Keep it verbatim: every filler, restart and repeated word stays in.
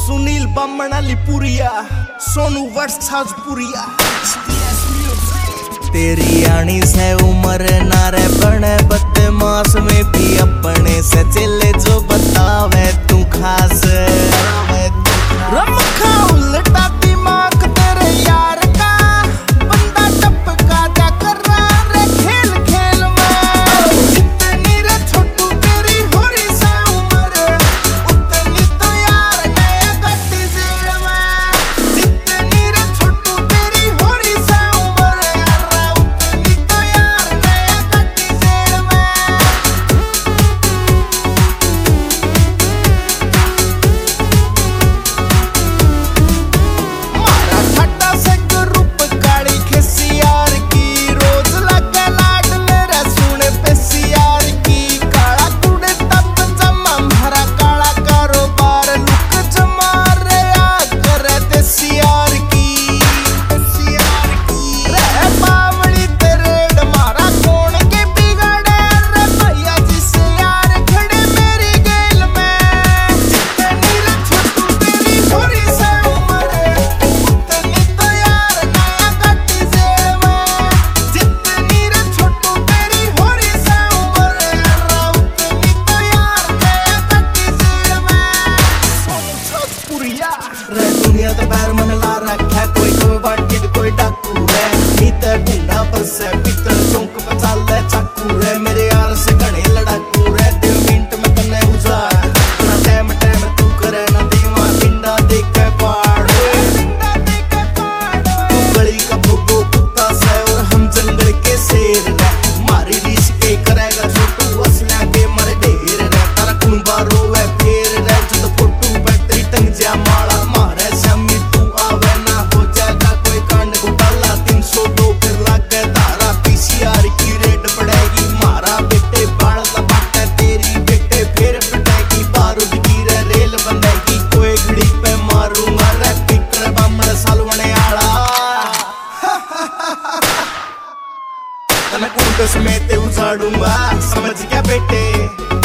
सुनील बामणालीपुरिया, सोनू वर्षाजपुरिया। तेरी आनी से उम्र नारे बने बदमाश में भी अपने से चले जो बतावे तू खास रमखा उल्टा दिमाग तेरे यार का, बंदा टपका जा कर रहा रे खेल खेल में। जितनी रे छोटू तेरी हो रही सा उम्र, उतनी तो यार नया गट्टी जेल में। जितनी रे छोटू तेरी हो रही सा उम्र यार, उतनी तो यार नया गट्टी जेल में। दुनिया तो पैर मन ला रखा, कोई कोई बाटी कोई डाकू है। नीते ढूंढा पर से पितल चौक पर चाल चाकू है। मेरे यार से घने लड़ाकू है, दिल मिनट में तने उजार ना टाइम टाइम तू करे ना दीवा पिंडा देख के पाड़ तू गली का भोगो कुत्ता से और हम जंगल के शेर है। मारी रीस के करेगा छोटू असला के मर ढेर है। तारा खून बारो है फेर है, जो तो फोटू पे तेरी टंग जा माला मैं कुंड समेत उजाड़ूंगा, समझ क्या बेटे।